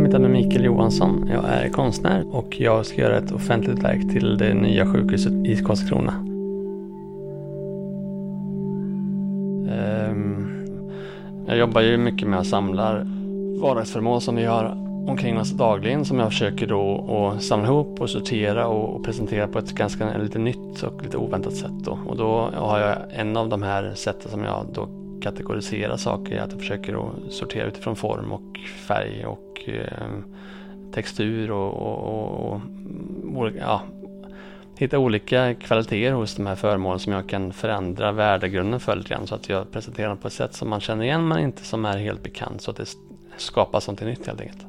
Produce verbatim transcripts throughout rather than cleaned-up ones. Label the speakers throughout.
Speaker 1: mitt namn är Mikael Johansson. Jag är konstnär och jag ska göra ett offentligt verk till det nya sjukhuset i Karlskrona. Jag jobbar ju mycket med att samla vardagsföremål som vi har omkring oss dagligen, som jag försöker då att samla ihop och sortera och presentera på ett ganska lite nytt och lite oväntat sätt då. Och då har jag en av de här sätten som jag då kategoriserar saker, att jag försöker att sortera utifrån form och färg och eh, textur och, och, och, och ja, hitta olika kvaliteter hos de här föremålen som jag kan förändra värdegrunden för lite grann, så att jag presenterar dem på ett sätt som man känner igen men inte som är helt bekant, så att det skapas något nytt helt enkelt.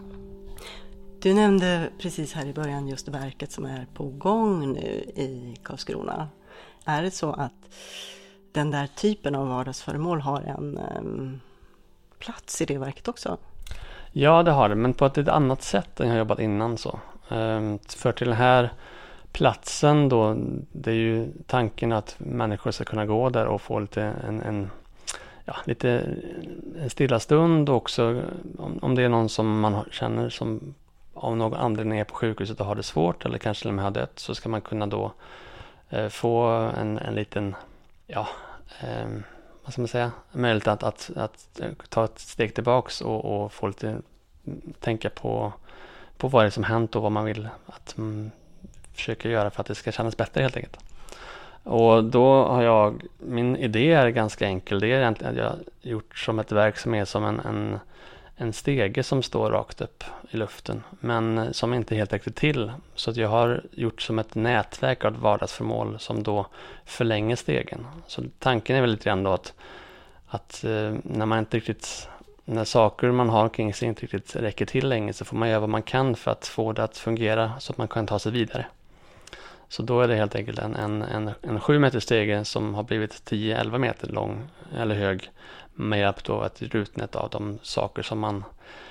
Speaker 2: Du nämnde precis här i början just verket som är på gång nu i Karlskrona. Är det så att den där typen av vardagsföremål har en um, plats i det verket också?
Speaker 1: Ja, det har det, men på ett lite annat sätt än jag har jobbat innan så. Um, för till den här platsen då, det är ju tanken att människor ska kunna gå där och få lite en, en ja, lite en stilla stund, och också om, om det är någon som man känner som av någon anledning är på sjukhuset och har det svårt eller kanske till och med har dött, så ska man kunna då eh, få en, en liten ja, eh, vad ska man säga, möjlighet att, att, att ta ett steg tillbaks och, och få lite tänka på, på vad det är som hänt och vad man vill att mm, försöka göra för att det ska kännas bättre helt enkelt. Och då har jag, min idé är ganska enkel. Det är egentligen att jag har gjort som ett verk som är som en, en, en stege som står rakt upp i luften, men som inte helt räcker till. Så att jag har gjort som ett nätverk av vardagsföremål som då förlänger stegen. Så tanken är väl lite grann då att, att när man inte riktigt, när saker man har kring sig inte riktigt räcker till längre, så får man göra vad man kan för att få det att fungera så att man kan ta sig vidare. Så då är det helt enkelt en, en, en, en sju meter stege som har blivit tio till elva meter lång eller hög, med hjälp då ett rutnät av de saker som man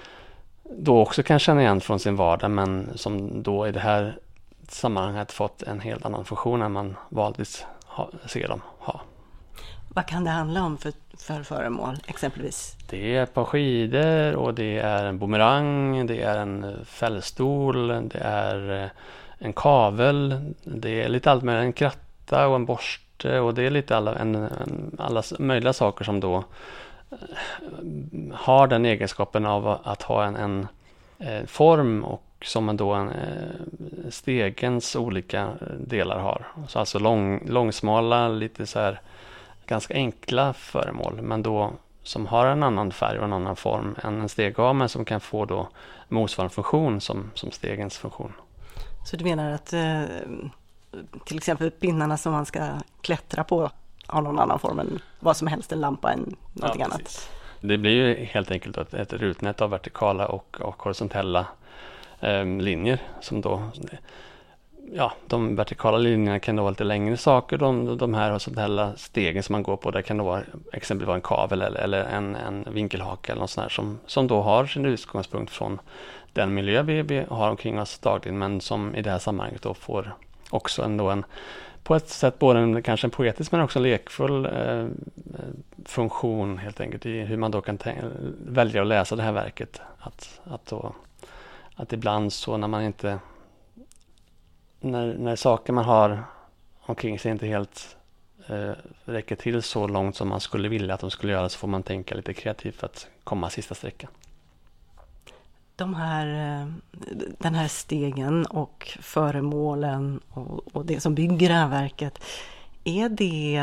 Speaker 1: då också kan känna igen från sin vardag, men som då i det här sammanhanget fått en helt annan funktion än man vanligtvis ha, ser dem ha.
Speaker 2: Vad kan det handla om för, för föremål exempelvis?
Speaker 1: Det är ett par skidor och det är en bumerang, det är en fällstol, det är en kavel, det är lite allt med en kratta och en borste, och det är lite alla, en, en, alla möjliga saker som då har den egenskapen av att ha en, en, en form och som då en, en stegens olika delar har. Så alltså lång, långsmala, lite så här ganska enkla föremål, men då som har en annan färg och en annan form än en steg har, men som kan få då motsvarande funktion som, som stegens funktion.
Speaker 2: Så du menar att eh, till exempel pinnarna som man ska klättra på har någon annan form än vad som helst, en lampa än någonting
Speaker 1: ja,
Speaker 2: annat?
Speaker 1: Det blir ju helt enkelt ett, ett rutnät av vertikala och, och horisontella eh, linjer som då, ja, de vertikala linjerna kan då vara lite längre saker, de, de här horisontella stegen som man går på, där kan då vara exempelvis vara en kavel eller, eller en, en vinkelhaka eller något sånt här som, som då har sin utgångspunkt från den miljö vi, vi har omkring oss dagligen, men som i det här sammanhanget då får också ändå en, på ett sätt både en, kanske en poetisk men också en lekfull eh, funktion helt enkelt i hur man då kan t- välja att läsa det här verket. Att, att, då, att ibland så när man inte när, när saker man har omkring sig inte helt eh, räcker till så långt som man skulle vilja att de skulle göra, så får man tänka lite kreativt för att komma sista sträckan.
Speaker 2: De här, den här stegen och föremålen och, och det som bygger det här verket, är det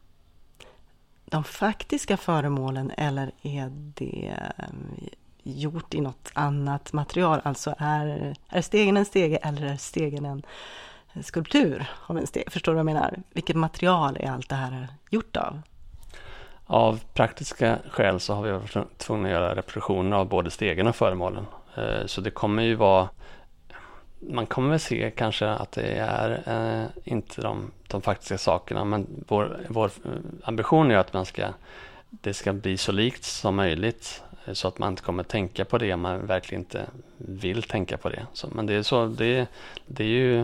Speaker 2: de faktiska föremålen eller är det gjort i något annat material? Alltså är, är stegen en stege eller är stegen en skulptur av en steg? Förstår du vad jag menar? Vilket material är allt det här gjort av?
Speaker 1: Av praktiska skäl så har vi varit tvungna att göra reproduktioner av både stegen och föremålen. Så det kommer ju vara, man kommer väl se kanske att det är eh, inte de, de faktiska sakerna, men vår, vår ambition är att man ska, det ska bli så likt som möjligt, så att man inte kommer tänka på det, man verkligen inte vill tänka på det. Så, men det är så, det, det är ju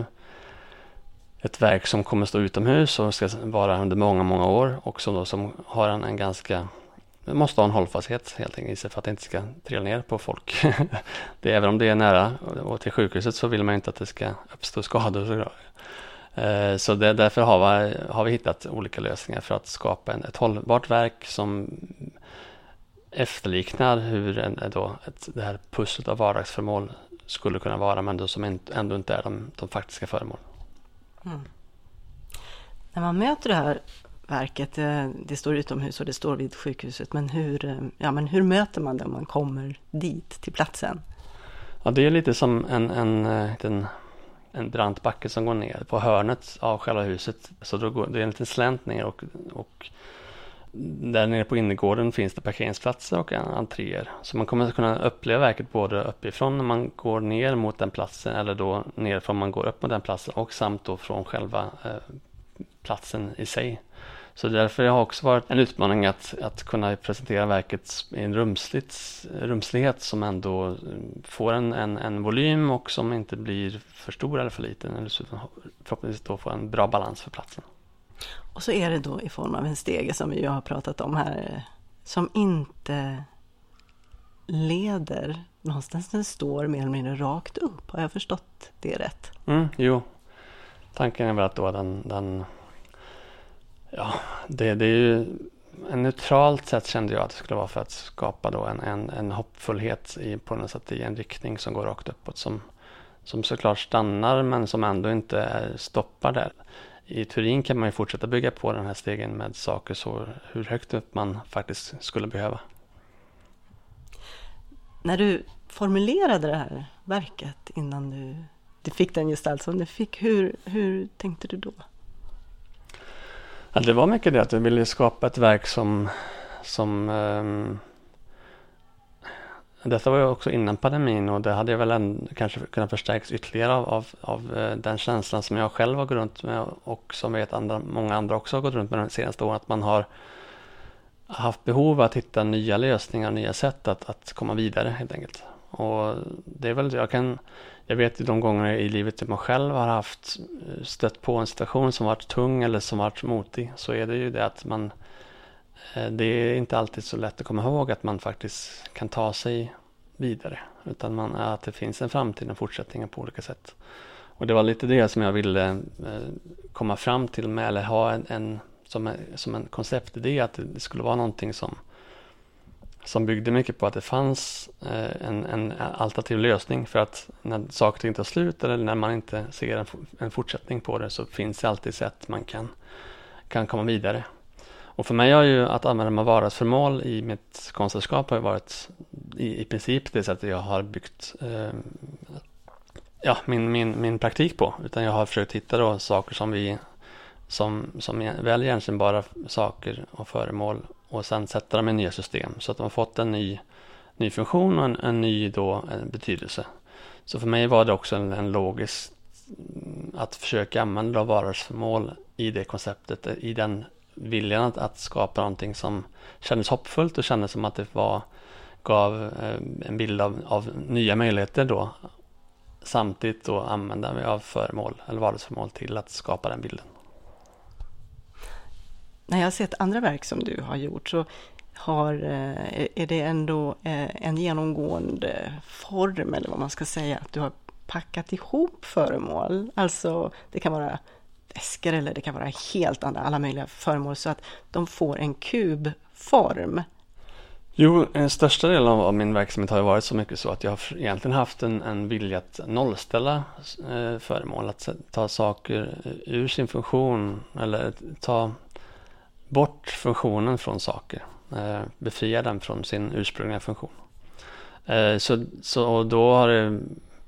Speaker 1: ett verk som kommer stå utomhus och ska vara under många, många år, och som, då, som har en, en ganska måste ha en hållfasthet helt enkelt för att det inte ska trilla ner på folk. det, även om det är nära och till sjukhuset så vill man inte att det ska uppstå skador. Så det, därför har vi, har vi hittat olika lösningar för att skapa en, ett hållbart verk som efterliknar hur en, då, ett, det här pusslet av vardagsföremål skulle kunna vara, men då som ändå inte är de, de faktiska föremål.
Speaker 2: Mm. När man möter det här verket, det, det står utomhus och det står vid sjukhuset, men hur, ja, men hur möter man det om man kommer dit till platsen?
Speaker 1: Ja, det är lite som en, en, en, en brant backe som går ner på hörnet av själva huset. Så då går, det är en liten slänt ner och, och där nere på innergården finns det parkeringsplatser och entréer. Så man kommer att kunna uppleva verket både uppifrån när man går ner mot den platsen eller då nerifrån man går upp mot den platsen och samt då från själva eh, platsen i sig. Så därför har det också varit en utmaning att, att kunna presentera verket i en rumsligt, rumslighet som ändå får en, en, en volym och som inte blir för stor eller för liten. Eller så förhoppningsvis då får en bra balans för platsen.
Speaker 2: Och så är det då i form av en stege som vi har pratat om här, som inte leder någonstans, den står mer eller mindre rakt upp. Har jag förstått det rätt?
Speaker 1: Mm, jo, tanken är väl att då den, den ja, det, det är ju en neutralt sätt kände jag att det skulle vara för att skapa då en, en, en hoppfullhet i, på något sätt i en riktning som går rakt uppåt som, som såklart stannar men som ändå inte är, stoppar där. I Turin kan man ju fortsätta bygga på den här stegen med saker så hur högt upp man faktiskt skulle behöva.
Speaker 2: När du formulerade det här verket innan du, du fick den gestalt som du fick, hur, hur tänkte du då?
Speaker 1: Ja, det var mycket det att jag ville skapa ett verk som, som um, detta var ju också innan pandemin och det hade jag väl en, kanske kunnat förstärkas ytterligare av, av, av uh, den känslan som jag själv har gått runt med och som vet andra, många andra också har gått runt med de senaste åren, att man har haft behov av att hitta nya lösningar, nya sätt att, att komma vidare helt enkelt. Och det är väl, jag kan Jag vet ju de gånger i livet där man själv har haft stött på en situation som varit tung eller som varit motig, så är det ju det att man, det är inte alltid så lätt att komma ihåg att man faktiskt kan ta sig vidare, utan man, att det finns en framtid, en fortsättning på olika sätt. Och det var lite det som jag ville komma fram till med, eller ha en, en som, en, som en konceptidé, att det skulle vara någonting som som byggde mycket på att det fanns eh, en, en alternativ lösning för att när saker inte tar slut eller när man inte ser en, en fortsättning på det, så finns det alltid sätt man kan, kan komma vidare. Och för mig har ju att använda vardagsföremål i mitt konstnärskap har varit i, i princip det sättet jag har byggt eh, ja, min, min, min praktik på, utan jag har försökt hitta då saker som vi som, som väl igenkännbara saker och föremål och sen sätta dem i nya system så att de har fått en ny, ny funktion och en, en ny då, en betydelse. Så för mig var det också en, en logisk att försöka använda vardagsföremål i det konceptet, i den viljan att, att skapa någonting som kändes hoppfullt och kändes som att det var, gav eh, en bild av, av nya möjligheter då, samtidigt då använda mig av föremål eller vardagsföremål till att skapa den bilden.
Speaker 2: När jag har sett andra verk som du har gjort så har, är det ändå en genomgående form, eller vad man ska säga, att du har packat ihop föremål. Alltså det kan vara väskor eller det kan vara helt andra, alla möjliga föremål så att de får en kubform.
Speaker 1: Jo, den största delen av min verksamhet har ju varit så mycket så att jag har egentligen haft en, en vilja att nollställa eh, föremål, att ta saker ur sin funktion eller ta bort funktionen från saker, eh, befria den från sin ursprungliga funktion. Eh, så, så och då har det,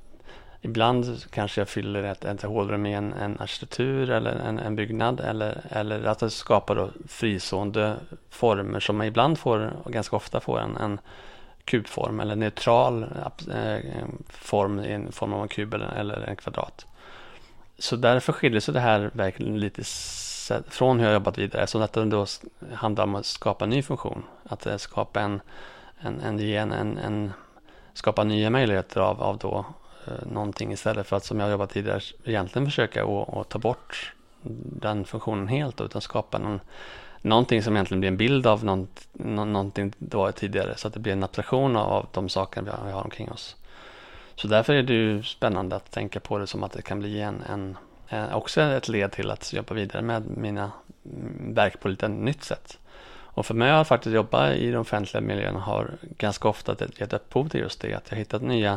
Speaker 1: ibland kanske jag fyller ett, ett hålrum i en, en arkitektur eller en, en byggnad eller, eller att det skapar då fristående former som man ibland får, och ganska ofta får en, en kubform eller neutral eh, form i en form av en kub eller, eller en kvadrat. Så därför skiljer sig det här verkligen lite från hur jag jobbat vidare, så att det då handlar om att skapa en ny funktion, att skapa en, en, en, en, en, en skapa nya möjligheter av, av då eh, någonting istället för att, som jag jobbat tidigare, egentligen försöka att ta bort den funktionen helt, utan skapa någon, någonting som egentligen blir en bild av något, någonting det var tidigare, så att det blir en abstraktion av de saker vi har, vi har omkring oss. Så därför är det ju spännande att tänka på det som att det kan bli en, en, en också ett led till att jobba vidare med mina verk på lite nytt sätt. Och för mig har faktiskt jobba i de offentliga miljöerna har ganska ofta gett upphov till just det, att jag hittat nya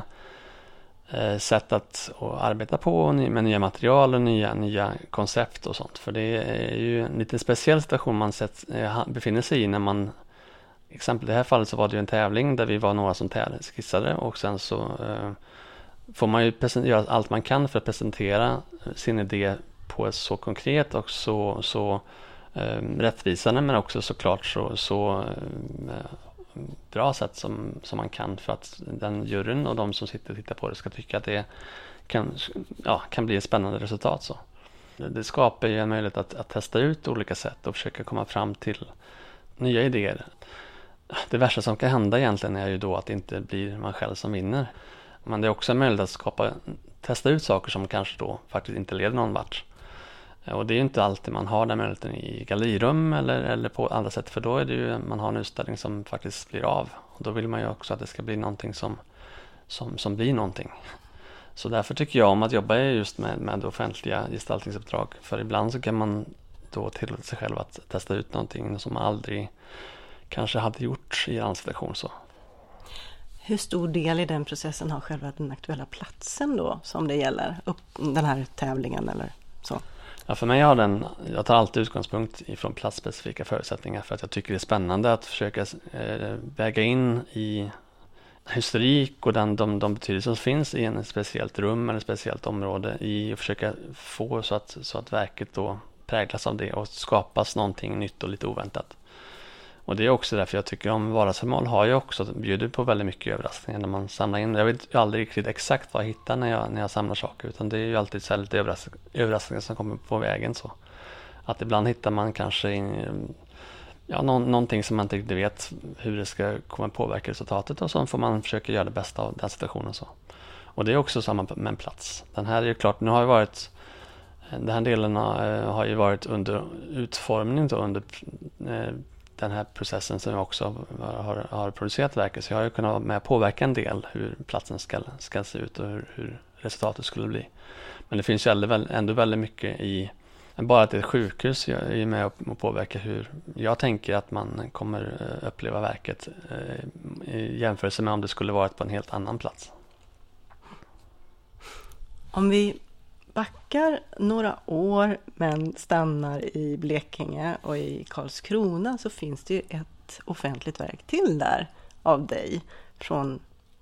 Speaker 1: eh, sätt att, att arbeta på med nya material och nya, nya koncept och sånt. För det är ju en lite speciell situation man sett, eh, befinner sig i när man, exempel i det här fallet så var det ju en tävling där vi var några som tävlade, skissade, och sen så eh, får man ju göra allt man kan för att presentera sin idé på ett så konkret och så, så eh, rättvisande, men också såklart så, så eh, bra sätt som, som man kan, för att den juryn och de som sitter och tittar på det ska tycka att det kan, ja, kan bli ett spännande resultat. Så. Det, det skapar ju en möjlighet att, att testa ut olika sätt och försöka komma fram till nya idéer. Det värsta som kan hända egentligen är ju då att det inte blir man själv som vinner. Men det är också en möjlighet att skapa, testa ut saker som kanske då faktiskt inte leder någon vart. Och det är ju inte alltid man har den möjligheten i gallerirum eller, eller på andra sätt, för då är det ju, man har en utställning som faktiskt blir av. Och då vill man ju också att det ska bli någonting som, som, som blir någonting. Så därför tycker jag om att jobba just med, med offentliga gestaltningsuppdrag. För ibland så kan man då tillåta sig själv att testa ut någonting som man aldrig kanske hade gjort i en situation så.
Speaker 2: Hur stor del i den processen har själva den aktuella platsen då som det gäller? Upp den här tävlingen eller så?
Speaker 1: Ja, för mig har den, jag tar alltid utgångspunkt ifrån platsspecifika förutsättningar, för att jag tycker det är spännande att försöka eh, väga in i historik och den, de, de betydelser som finns i en speciellt rum eller ett speciellt område, i att försöka få så att, så att verket då präglas av det och skapas någonting nytt och lite oväntat. Och det är också därför jag tycker om vardagsföremål har ju också bjuder på väldigt mycket överraskningar när man samlar in. Jag vet ju aldrig riktigt exakt vad jag hittar när jag, när jag samlar saker, utan det är ju alltid så lite överrask- överraskningar som kommer på vägen. Så att ibland hittar man kanske in, ja, någon, någonting som man inte riktigt vet hur det ska komma påverka resultatet, och så får man försöka göra det bästa av den situationen. Så. Och det är också samma med en plats. Den här är ju klart, nu har ju varit den här delen har ju varit under utformning då, under eh, den här processen som jag också har, har producerat verket, så jag har ju kunnat vara med och påverka en del hur platsen ska, ska se ut och hur, hur resultatet skulle bli. Men det finns ju ändå, ändå väldigt mycket i, bara att ett sjukhus jag är med och påverkar hur jag tänker att man kommer uppleva verket eh, i jämförelse med om det skulle varit på en helt annan plats.
Speaker 2: Om vi backar några år men stannar i Blekinge och i Karlskrona, så finns det ju ett offentligt verk till där av dig från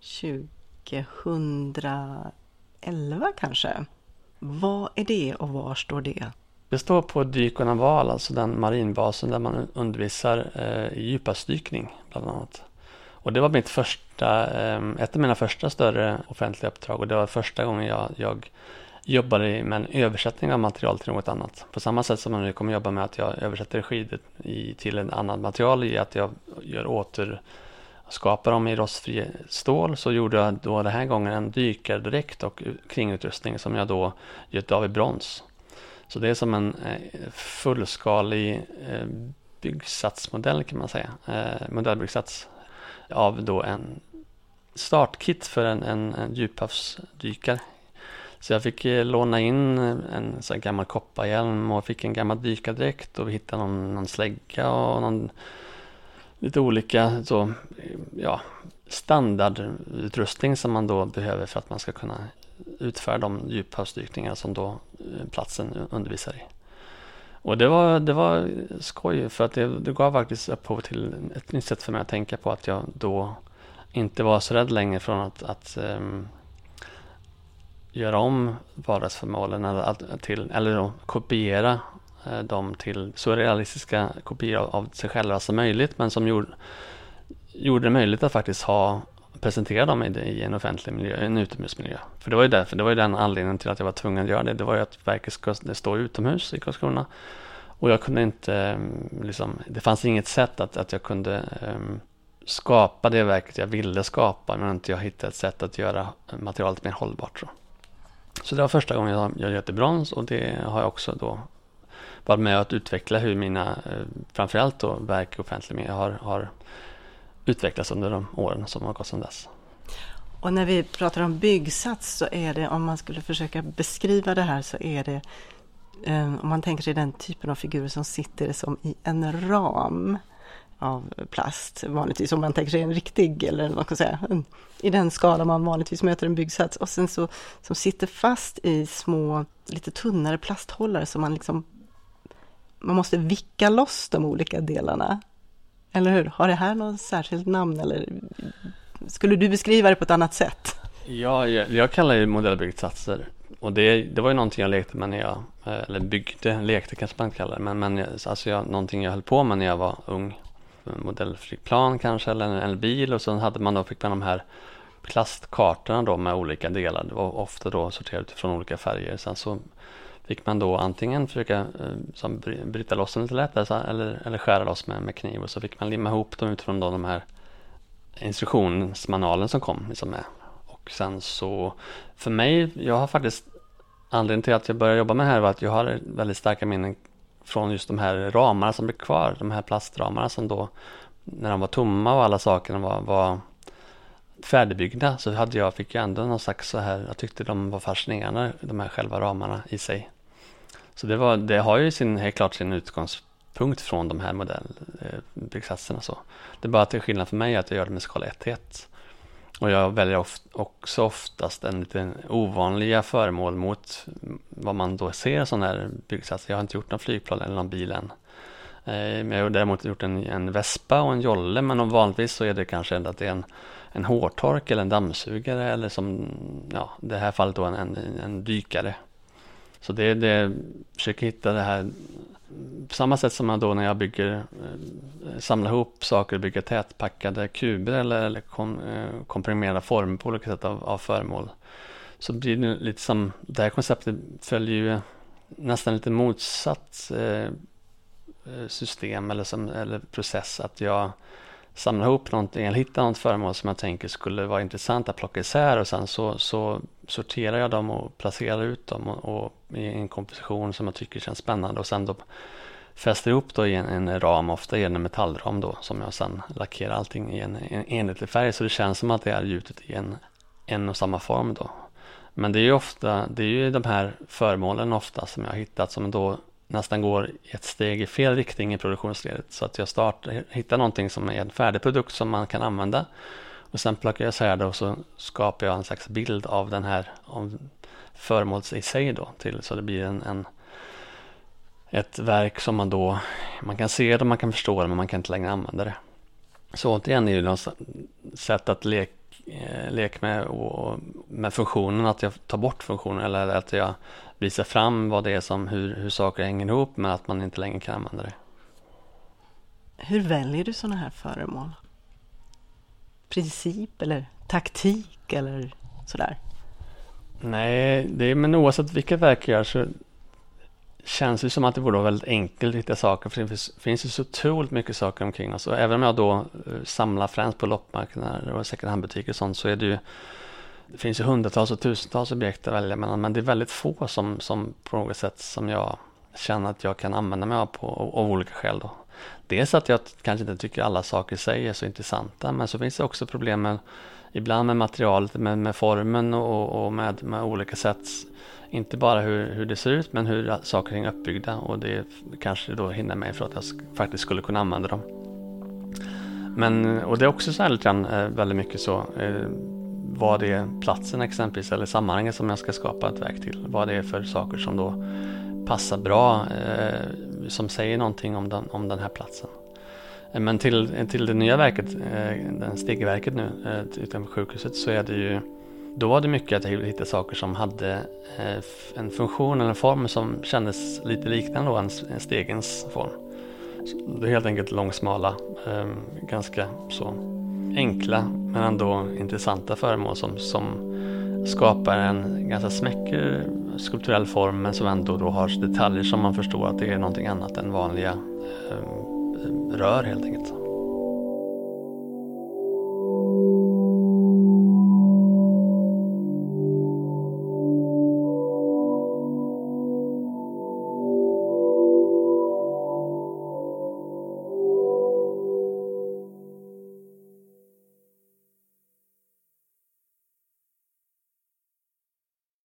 Speaker 2: tjugohundraelva kanske. Vad är det och var står det?
Speaker 1: Det står på Dyk och Naval, alltså den marinbasen där man undervisar eh, i djuphavsdykning bland annat. Och det var mitt första, eh, ett av mina första större offentliga uppdrag, och det var första gången jag, jag jobbade med en översättning av material till något annat. På samma sätt som man nu kommer jobba med att jag översätter skidor i, till en annan material, i att jag gör åter skapar dem i rostfri stål, så gjorde jag då den här gången en dykardräkt och kringutrustning som jag då gjort av i brons. Så det är som en fullskalig byggsatsmodell kan man säga, modellbyggsats av då en startkit för en, en, en djuphavsdykare. Så jag fick låna in en så här gammal kopparhjälm och fick en gammal dykardräkt, och vi hittade någon, någon slägga och någon lite olika så, ja, standardutrustning som man då behöver för att man ska kunna utföra de djuphavsdykningar som då platsen undervisar i. Och det var, det var skoj, för att det, det gav faktiskt upphov till ett nytt sätt för mig att tänka på, att jag då inte var så rädd längre från att, att um, göra om vardagsföremålen eller, till, eller då, kopiera eh, dem till så realistiska kopior av, av sig själva som möjligt, men som gjorde, gjorde det möjligt att faktiskt ha presentera dem i, i en offentlig miljö, en utomhusmiljö. För det var ju därför, det var ju den anledningen till att jag var tvungen att göra det. Det var ju att verket ska stå utomhus i Karlskrona, och jag kunde inte liksom, det fanns inget sätt att, att jag kunde um, skapa det verket jag ville skapa, men inte jag hittade ett sätt att göra materialet mer hållbart. Så, så det var första gången jag, jag gjorde det i brons, och det har jag också då varit med att utveckla hur mina, framförallt då verk och offentlig media har, har utvecklats under de åren som har gått sedan dess.
Speaker 2: Och när vi pratar om byggsats så är det, om man skulle försöka beskriva det här, så är det, eh, om man tänker sig den typen av figurer som sitter som i en ram av plast, vanligtvis om man tänker sig en riktig, eller vad ska man säga, en, i den skala man vanligtvis möter en byggsats, och sen så som sitter fast i små, lite tunnare plasthållare som man liksom, man måste vicka loss de olika delarna. Eller hur? Har det här något särskilt namn, eller skulle du beskriva det på ett annat sätt?
Speaker 1: Ja, jag, jag kallar det modellbyggsatser. Och det, det var ju någonting jag lekte med när jag, eller byggde, lekte kanske man inte kallar det, men, men alltså jag, någonting jag höll på med när jag var ung. Modellflygplan kanske, eller en, en bil, och så hade man då, fick man de här plastkartorna då med olika delar. Det var ofta då sorterat utifrån olika färger. Sen så fick man då antingen försöka eh, som bryta loss dem lite lätt, eller, eller skära loss med, med kniv, och så fick man limma ihop dem utifrån då de här instruktionsmanualen som kom liksom med. Och sen så, för mig, jag har faktiskt, anledningen till att jag började jobba med det här var att jag har väldigt starka minnen från just de här ramarna som blev kvar, de här plastramarna som då, när de var tomma och alla sakerna var, var färdigbyggda, så hade jag, fick jag ändå någon slags så här, jag tyckte de var fascinerande, de här själva ramarna i sig. Så det, var, det har ju sin, helt klart sin utgångspunkt från de här modellbyggsatserna. Så. Det är bara att det är skillnad för mig att jag gör det med skala ett till ett. Och jag väljer oft, också oftast en lite ovanliga föremål mot vad man då ser sån här byggsats. Jag har inte gjort någon flygplan eller någon bil än. Men jag har däremot gjort en, en vespa och en jolle, men vanligtvis så är det kanske ändå att det är en, en hårtork eller en dammsugare, eller som, ja, det här fallet då en, en, en dykare. Så det, det försöker hitta det här på samma sätt som man då när jag bygger, samlar ihop saker och bygger tätpackade kuber eller, eller kom, komprimerade former på olika sätt av, av föremål. Så blir det lite som, det här konceptet följer ju nästan lite motsatt eh, system eller, som, eller process, att jag samlar ihop någonting eller hittar något föremål som jag tänker skulle vara intressant att plocka isär, och sen så, så sorterar jag dem och placerar ut dem och, och i en komposition som jag tycker känns spännande, och sen då fäster ihop då i en, en ram, ofta i en metallram då, som jag sen lackerar allting i en, en enhetlig färg, så det känns som att det är gjutet i en, en och samma form då. Men det är ju ofta, det är ju de här föremålen ofta som jag har hittat som då nästan går ett steg i fel riktning i produktionsledet, så att jag startar, hittar någonting som är en färdig produkt som man kan använda, och sen plockar jag så här då, och så skapar jag en slags bild av den här av föremålet i sig då, till, så det blir en, en ett verk som man då, man kan se det, man kan förstå det, men man kan inte längre använda det. Så återigen är det något sätt att leka lek med, och med funktionen, att jag tar bort funktionen, eller att jag visar fram vad det är som, hur, hur saker hänger ihop, men att man inte längre kan använda det.
Speaker 2: Hur väljer du sådana här föremål? Princip eller taktik eller sådär?
Speaker 1: Nej, det är, men oavsett vilka verk jag gör så känns det som att det borde vara väldigt enkelt att hitta saker, för det finns, finns ju så otroligt mycket saker omkring oss. Och även om jag då uh, samlar främst på loppmarknader och second hand-butiker och sånt, så är det ju, det finns ju hundratals och tusentals objekt att välja mellan, men det är väldigt få som, som på något sätt som jag känner att jag kan använda mig av på av, av olika skäl då. Dels att jag kanske inte tycker alla saker i sig är så intressanta, men så finns det också problem med, ibland med materialet, med, med formen och, och med, med olika sätt. Inte bara hur, hur det ser ut, men hur saker är uppbyggda, och det kanske då hinner mig för att jag faktiskt skulle kunna använda dem. Men, och det är också så här lite grann, väldigt mycket så, eh, vad det är platsen exempelvis, eller sammanhanget som jag ska skapa ett verk till. Vad det är för saker som då passar bra, eh, som säger någonting om den, om den här platsen. Men till, till det nya verket, eh, den stegeverket nu, eh, utanför sjukhuset, så är det ju, då var det mycket att jag hittade saker som hade eh, en funktion eller en form som kändes lite liknande då en, en stegens form. Så det är helt enkelt långsmala, eh, ganska så enkla men ändå intressanta föremål som, som skapar en ganska smäcker skulpturell form, men som ändå då har detaljer som man förstår att det är någonting annat än vanliga eh, rör helt enkelt.